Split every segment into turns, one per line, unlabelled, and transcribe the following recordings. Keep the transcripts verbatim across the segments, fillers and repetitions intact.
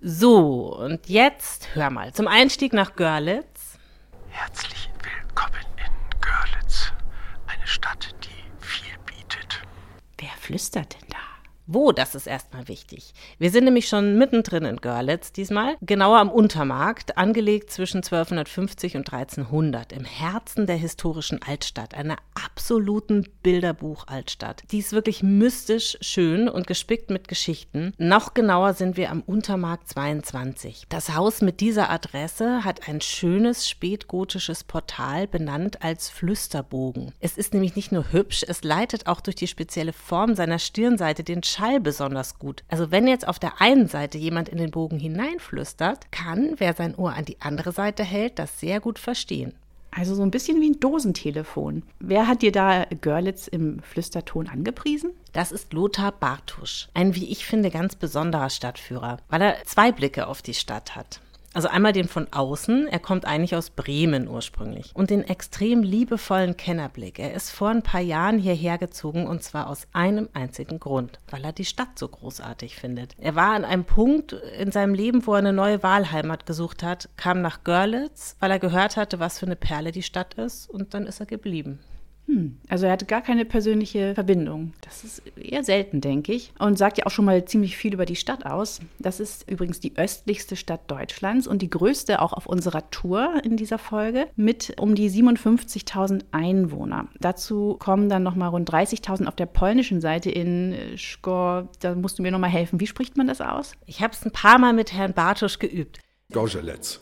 So, und jetzt hör mal, zum Einstieg nach Görlitz.
Herzlichen Willkommen in Görlitz, eine Stadt, die viel bietet.
Wer flüstert denn da? Wo, das ist erstmal wichtig. Wir sind nämlich schon mittendrin in Görlitz diesmal, genauer am Untermarkt, angelegt zwischen zwölfhundertfünfzig und dreizehnhundert, im Herzen der historischen Altstadt, einer absoluten Bilderbuch-Altstadt. Die ist wirklich mystisch schön und gespickt mit Geschichten. Noch genauer sind wir am Untermarkt zweiundzwanzig. Das Haus mit dieser Adresse hat ein schönes spätgotisches Portal, benannt als Flüsterbogen. Es ist nämlich nicht nur hübsch, es leitet auch durch die spezielle Form seiner Stirnseite den Schall besonders gut. Also wenn jetzt auf der einen Seite jemand in den Bogen hineinflüstert, kann, wer sein Ohr an die andere Seite hält, das sehr gut verstehen.
Also so ein bisschen wie ein Dosentelefon. Wer hat dir da Görlitz im Flüsterton angepriesen?
Das ist Lothar Bartusch, ein, wie ich finde, ganz besonderer Stadtführer, weil er zwei Blicke auf die Stadt hat. Also einmal den von außen, er kommt eigentlich aus Bremen ursprünglich, und den extrem liebevollen Kennerblick. Er ist vor ein paar Jahren hierher gezogen, und zwar aus einem einzigen Grund, weil er die Stadt so großartig findet. Er war an einem Punkt in seinem Leben, wo er eine neue Wahlheimat gesucht hat, kam nach Görlitz, weil er gehört hatte, was für eine Perle die Stadt ist, und dann ist er geblieben.
Hm, also er hatte gar keine persönliche Verbindung. Das ist eher selten, denke ich. Und sagt ja auch schon mal ziemlich viel über die Stadt aus. Das ist übrigens die östlichste Stadt Deutschlands und die größte auch auf unserer Tour in dieser Folge mit um die siebenundfünfzigtausend Einwohner. Dazu kommen dann nochmal rund dreißigtausend auf der polnischen Seite in Szkor. Da musst du mir nochmal helfen. Wie spricht man das aus?
Ich habe es ein paar Mal mit Herrn Bartusch geübt.
Gorzelec.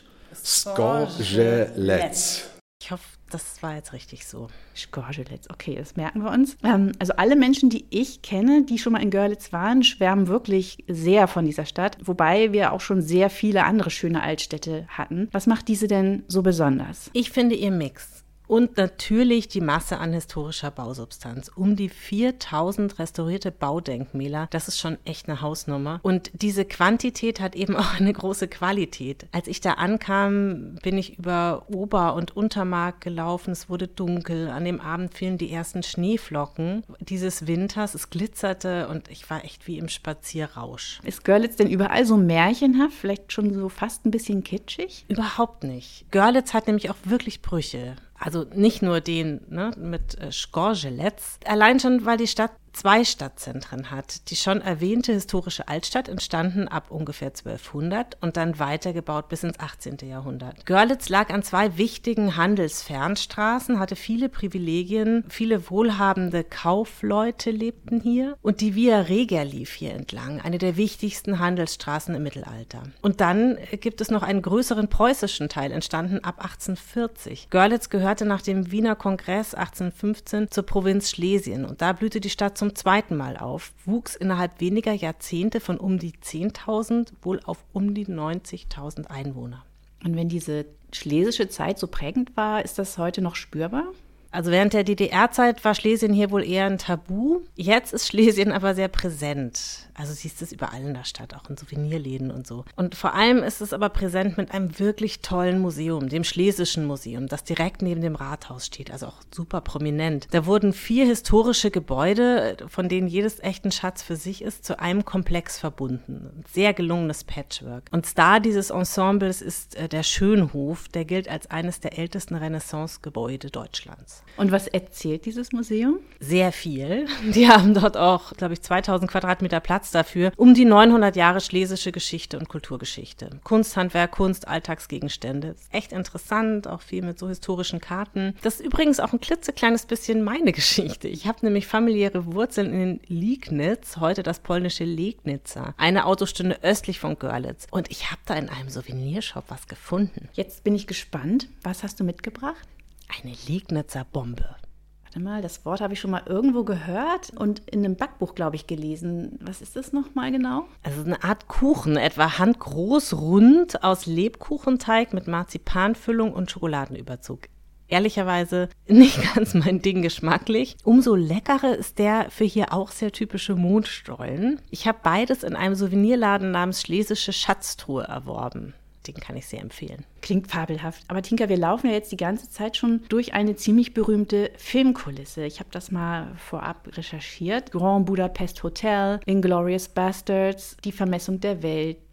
Gorzelec.
Ich hoffe, das war jetzt richtig so.
Gorzelec, okay, das merken wir uns. Ähm, also alle Menschen, die ich kenne, die schon mal in Görlitz waren, schwärmen wirklich sehr von dieser Stadt, wobei wir auch schon sehr viele andere schöne Altstädte hatten. Was macht diese denn so besonders?
Ich finde ihr Mix. Und natürlich die Masse an historischer Bausubstanz. Um die viertausend restaurierte Baudenkmäler, das ist schon echt eine Hausnummer. Und diese Quantität hat eben auch eine große Qualität. Als ich da ankam, bin ich über Ober- und Untermarkt gelaufen. Es wurde dunkel. An dem Abend fielen die ersten Schneeflocken dieses Winters. Es glitzerte und ich war echt wie im Spazierrausch.
Ist Görlitz denn überall so märchenhaft? Vielleicht schon so fast ein bisschen kitschig?
Überhaupt nicht. Görlitz hat nämlich auch wirklich Brüche. Also nicht nur den ne, mit äh, Gorzelec, allein schon, weil die Stadt zwei Stadtzentren hat. Die schon erwähnte historische Altstadt, entstanden ab ungefähr zwölfhundert und dann weitergebaut bis ins achtzehnten Jahrhundert. Görlitz lag an zwei wichtigen Handelsfernstraßen, hatte viele Privilegien, viele wohlhabende Kaufleute lebten hier und die Via Regia lief hier entlang, eine der wichtigsten Handelsstraßen im Mittelalter. Und dann gibt es noch einen größeren preußischen Teil, entstanden ab achtzehnhundertvierzig. Görlitz gehörte nach dem Wiener Kongress achtzehnhundertfünfzehn zur Provinz Schlesien und da blühte die Stadt zum zweiten Mal auf, wuchs innerhalb weniger Jahrzehnte von um die zehntausend wohl auf um die neunzigtausend Einwohner.
Und wenn diese schlesische Zeit so prägend war, ist das heute noch spürbar?
Also während der D D R-Zeit war Schlesien hier wohl eher ein Tabu. Jetzt ist Schlesien aber sehr präsent. Also siehst du es überall in der Stadt, auch in Souvenirläden und so. Und vor allem ist es aber präsent mit einem wirklich tollen Museum, dem Schlesischen Museum, das direkt neben dem Rathaus steht, also auch super prominent. Da wurden vier historische Gebäude, von denen jedes echt ein Schatz für sich ist, zu einem Komplex verbunden. Ein sehr gelungenes Patchwork. Und Star dieses Ensembles ist äh, der Schönhof, der gilt als eines der ältesten Renaissance-Gebäude Deutschlands.
Und was erzählt dieses Museum?
Sehr viel. Die haben dort auch, glaube ich, zweitausend Quadratmeter Platz dafür, um die neunhundert Jahre schlesische Geschichte und Kulturgeschichte. Kunsthandwerk, Kunst, Alltagsgegenstände. Echt interessant, auch viel mit so historischen Karten. Das ist übrigens auch ein klitzekleines bisschen meine Geschichte. Ich habe nämlich familiäre Wurzeln in Liegnitz, heute das polnische Legnica, eine Autostunde östlich von Görlitz. Und ich habe da in einem Souvenirshop was gefunden.
Jetzt bin ich gespannt. Was hast du mitgebracht?
Eine Liegnitzer Bombe.
Warte mal, das Wort habe ich schon mal irgendwo gehört und in einem Backbuch, glaube ich, gelesen. Was ist das nochmal genau?
Also eine Art Kuchen, etwa handgroß, rund, aus Lebkuchenteig mit Marzipanfüllung und Schokoladenüberzug. Ehrlicherweise nicht ganz mein Ding geschmacklich. Umso leckerer ist der für hier auch sehr typische Mondstollen. Ich habe beides in einem Souvenirladen namens Schlesische Schatztruhe erworben. Den kann ich sehr empfehlen.
Klingt fabelhaft. Aber Tinka, wir laufen ja jetzt die ganze Zeit schon durch eine ziemlich berühmte Filmkulisse. Ich habe das mal vorab recherchiert. Grand Budapest Hotel, Inglourious Basterds, Die Vermessung der Welt,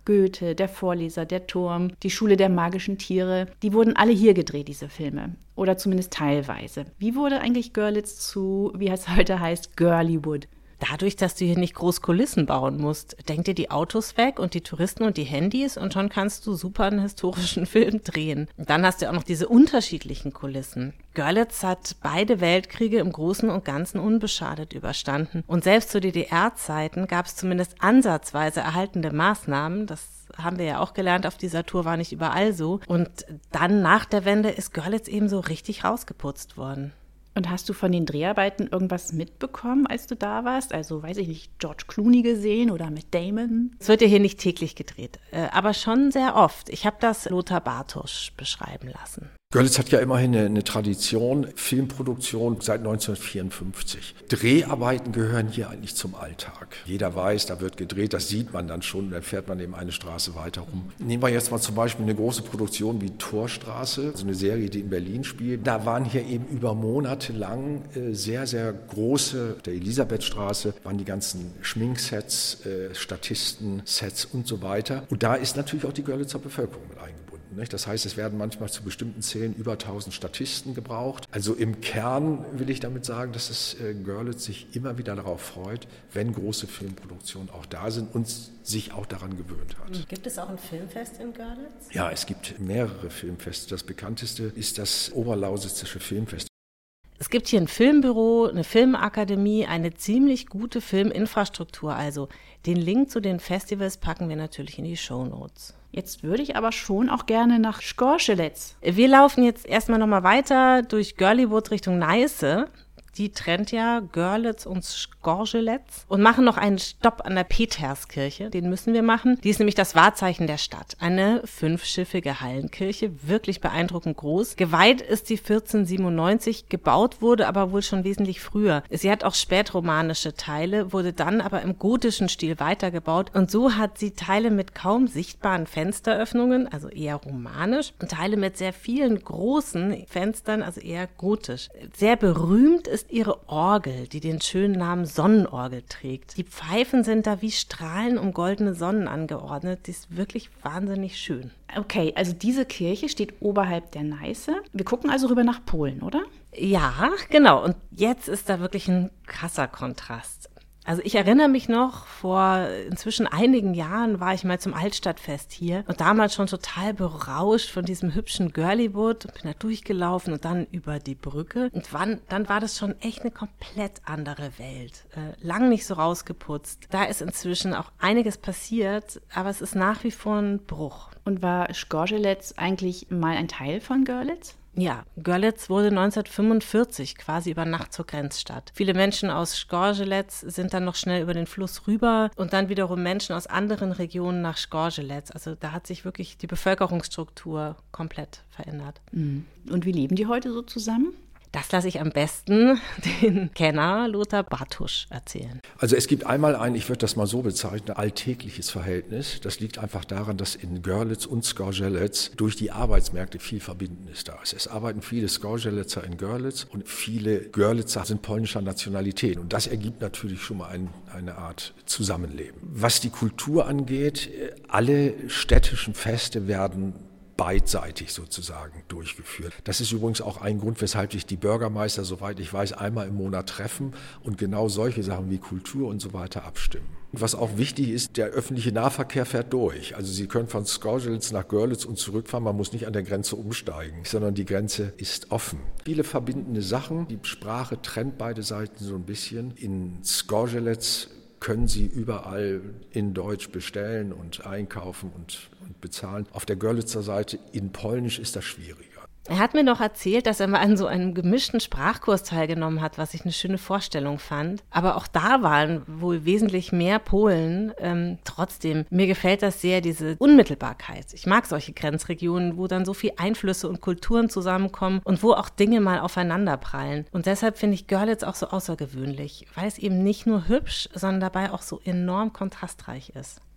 Goethe, der Vorleser, der Turm, die Schule der magischen Tiere, die wurden alle hier gedreht, diese Filme. Oder zumindest teilweise. Wie wurde eigentlich Görlitz zu, wie es heute heißt, Girlywood?
Dadurch, dass du hier nicht groß Kulissen bauen musst, denk dir die Autos weg und die Touristen und die Handys und schon kannst du super einen historischen Film drehen. Und dann hast du auch noch diese unterschiedlichen Kulissen. Görlitz hat beide Weltkriege im Großen und Ganzen unbeschadet überstanden. Und selbst zu D D R-Zeiten gab es zumindest ansatzweise erhaltende Maßnahmen. Das haben wir ja auch gelernt, auf dieser Tour war nicht überall so. Und dann nach der Wende ist Görlitz eben so richtig rausgeputzt worden.
Und hast du von den Dreharbeiten irgendwas mitbekommen, als du da warst? Also, weiß ich nicht, George Clooney gesehen oder Matt Damon?
Es wird ja hier nicht täglich gedreht, aber schon sehr oft. Ich habe das Lothar Bartosch beschreiben lassen.
Görlitz hat ja immerhin eine, eine Tradition, Filmproduktion seit neunzehnhundertvierundfünfzig. Dreharbeiten gehören hier eigentlich zum Alltag. Jeder weiß, da wird gedreht, das sieht man dann schon, dann fährt man eben eine Straße weiter rum. Nehmen wir jetzt mal zum Beispiel eine große Produktion wie Torstraße, also eine Serie, die in Berlin spielt. Da waren hier eben über Monate lang äh, sehr, sehr große, der Elisabethstraße, waren die ganzen Schminksets, äh, Statisten, Sets und so weiter. Und da ist natürlich auch die Görlitzer Bevölkerung mit eingebunden. Das heißt, es werden manchmal zu bestimmten Szenen über tausend Statisten gebraucht. Also im Kern will ich damit sagen, dass es äh, Görlitz sich immer wieder darauf freut, wenn große Filmproduktionen auch da sind und sich auch daran gewöhnt hat.
Gibt es auch ein Filmfest in Görlitz?
Ja, es gibt mehrere Filmfeste. Das bekannteste ist das Oberlausitzische Filmfest.
Es gibt hier ein Filmbüro, eine Filmakademie, eine ziemlich gute Filminfrastruktur. Also den Link zu den Festivals packen wir natürlich in die Shownotes.
Jetzt würde ich aber schon auch gerne nach Skorschelec.
Wir laufen jetzt erstmal nochmal weiter durch Girlywood Richtung Neiße. Die trennt ja Görlitz und Skorschelec und machen noch einen Stopp an der Peterskirche. Den müssen wir machen. Die ist nämlich das Wahrzeichen der Stadt. Eine fünfschiffige Hallenkirche, wirklich beeindruckend groß. Geweiht ist sie vierzehnhundertsiebenundneunzig, gebaut wurde aber wohl schon wesentlich früher. Sie hat auch spätromanische Teile, wurde dann aber im gotischen Stil weitergebaut. Und so hat sie Teile mit kaum sichtbaren Fensteröffnungen, also eher romanisch, und Teile mit sehr vielen großen Fenstern, also eher gotisch. Sehr berühmt ist ihre Orgel, die den schönen Namen Sonnenorgel trägt. Die Pfeifen sind da wie Strahlen um goldene Sonnen angeordnet. Die ist wirklich wahnsinnig schön.
Okay, also diese Kirche steht oberhalb der Neiße. Wir gucken also rüber nach Polen, oder?
Ja, genau. Und jetzt ist da wirklich ein krasser Kontrast. Also ich erinnere mich noch, vor inzwischen einigen Jahren war ich mal zum Altstadtfest hier und damals schon total berauscht von diesem hübschen Girlywood und bin da durchgelaufen und dann über die Brücke. Und wann, dann war das schon echt eine komplett andere Welt. Äh, lang nicht so rausgeputzt. Da ist inzwischen auch einiges passiert, aber es ist nach wie vor ein Bruch.
Und war Skorschelec eigentlich mal ein Teil von Görlitz?
Ja, Görlitz wurde neunzehnhundertfünfundvierzig quasi über Nacht zur Grenzstadt. Viele Menschen aus Skorschelec sind dann noch schnell über den Fluss rüber und dann wiederum Menschen aus anderen Regionen nach Skorschelec. Also da hat sich wirklich die Bevölkerungsstruktur komplett verändert.
Und wie leben die heute so zusammen?
Das lasse ich am besten den Kenner Lothar Bartosch erzählen.
Also es gibt einmal ein, ich würde das mal so bezeichnen, alltägliches Verhältnis. Das liegt einfach daran, dass in Görlitz und Skorschelec durch die Arbeitsmärkte viel Verbindendes da ist. Es arbeiten viele Skorscheletzer in Görlitz und viele Görlitzer sind polnischer Nationalität. Und das ergibt natürlich schon mal ein, eine Art Zusammenleben. Was die Kultur angeht, alle städtischen Feste werden beidseitig sozusagen durchgeführt. Das ist übrigens auch ein Grund, weshalb sich die Bürgermeister, soweit ich weiß, einmal im Monat treffen und genau solche Sachen wie Kultur und so weiter abstimmen. Und was auch wichtig ist, der öffentliche Nahverkehr fährt durch. Also Sie können von Skorschelec nach Görlitz und zurückfahren, man muss nicht an der Grenze umsteigen, sondern die Grenze ist offen. Viele verbindende Sachen, die Sprache trennt beide Seiten so ein bisschen. In Skorschelec können Sie überall in Deutsch bestellen und einkaufen und, und bezahlen. Auf der Görlitzer Seite in Polnisch ist das schwieriger.
Er hat mir noch erzählt, dass er mal an so einem gemischten Sprachkurs teilgenommen hat, was ich eine schöne Vorstellung fand. Aber auch da waren wohl wesentlich mehr Polen. Ähm, trotzdem, mir gefällt das sehr, diese Unmittelbarkeit. Ich mag solche Grenzregionen, wo dann so viel Einflüsse und Kulturen zusammenkommen und wo auch Dinge mal aufeinanderprallen. Und deshalb finde ich Görlitz auch so außergewöhnlich, weil es eben nicht nur hübsch, sondern dabei auch so enorm kontrastreich ist.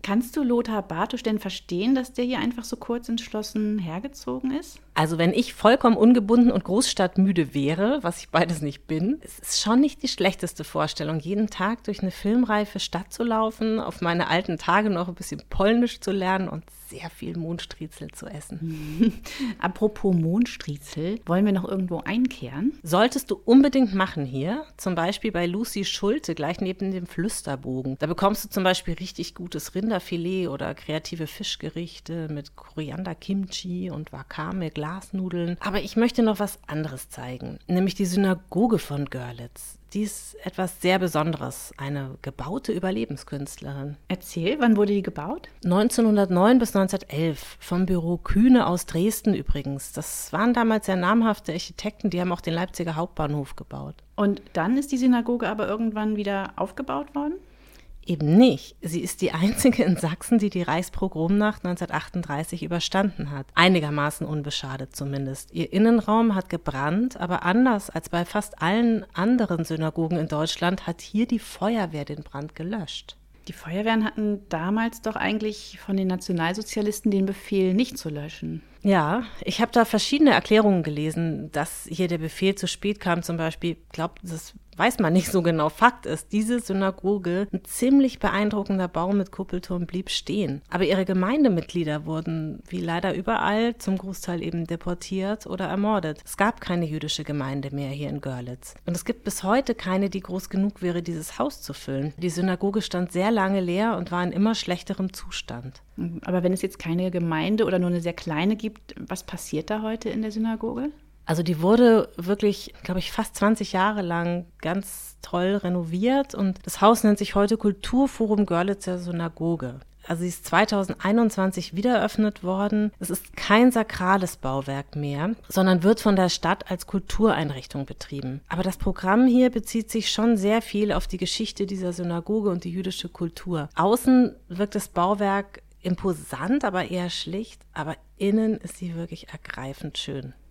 Kannst du Lothar Bartusch denn verstehen, dass der hier einfach so kurz entschlossen hergezogen ist?
Also wenn ich vollkommen ungebunden und großstadtmüde wäre, was ich beides nicht bin, es ist schon nicht die schlechteste Vorstellung, jeden Tag durch eine filmreife Stadt zu laufen, auf meine alten Tage noch ein bisschen Polnisch zu lernen und sehr viel Mohnstriezel zu essen.
Apropos Mohnstriezel, wollen wir noch irgendwo einkehren?
Solltest du unbedingt machen hier, zum Beispiel bei Lucy Schulte, gleich neben dem Flüsterbogen. Da bekommst du zum Beispiel richtig gutes Rinderfilet oder kreative Fischgerichte mit Koriander-Kimchi und Wakame-Glasnudeln. Aber ich möchte noch was anderes zeigen, nämlich die Synagoge von Görlitz. Die ist etwas sehr Besonderes, eine gebaute Überlebenskünstlerin.
Erzähl, wann wurde die gebaut?
neunzehnhundertneun bis neunzehnhundertelf, vom Büro Kühne aus Dresden übrigens. Das waren damals sehr namhafte Architekten, die haben auch den Leipziger Hauptbahnhof gebaut.
Und dann ist die Synagoge aber irgendwann wieder aufgebaut worden?
Eben nicht. Sie ist die einzige in Sachsen, die die Reichspogromnacht neunzehnhundertachtunddreißig überstanden hat. Einigermaßen unbeschadet zumindest. Ihr Innenraum hat gebrannt, aber anders als bei fast allen anderen Synagogen in Deutschland hat hier die Feuerwehr den Brand gelöscht.
Die Feuerwehren hatten damals doch eigentlich von den Nationalsozialisten den Befehl, nicht zu löschen.
Ja, ich habe da verschiedene Erklärungen gelesen, dass hier der Befehl zu spät kam. Zum Beispiel, ich glaube, das weiß man nicht so genau. Fakt ist, diese Synagoge, ein ziemlich beeindruckender Bau mit Kuppelturm, blieb stehen. Aber ihre Gemeindemitglieder wurden, wie leider überall, zum Großteil eben deportiert oder ermordet. Es gab keine jüdische Gemeinde mehr hier in Görlitz. Und es gibt bis heute keine, die groß genug wäre, dieses Haus zu füllen. Die Synagoge stand sehr lange leer und war in immer schlechterem Zustand.
Aber wenn es jetzt keine Gemeinde oder nur eine sehr kleine gibt, was passiert da heute in der Synagoge?
Also die wurde wirklich, glaube ich, fast zwanzig Jahre lang ganz toll renoviert und das Haus nennt sich heute Kulturforum Görlitzer Synagoge. Also sie ist zweitausendeinundzwanzig wieder eröffnet worden. Es ist kein sakrales Bauwerk mehr, sondern wird von der Stadt als Kultureinrichtung betrieben. Aber das Programm hier bezieht sich schon sehr viel auf die Geschichte dieser Synagoge und die jüdische Kultur. Außen wirkt das Bauwerk imposant, aber eher schlicht, aber innen ist sie wirklich ergreifend schön.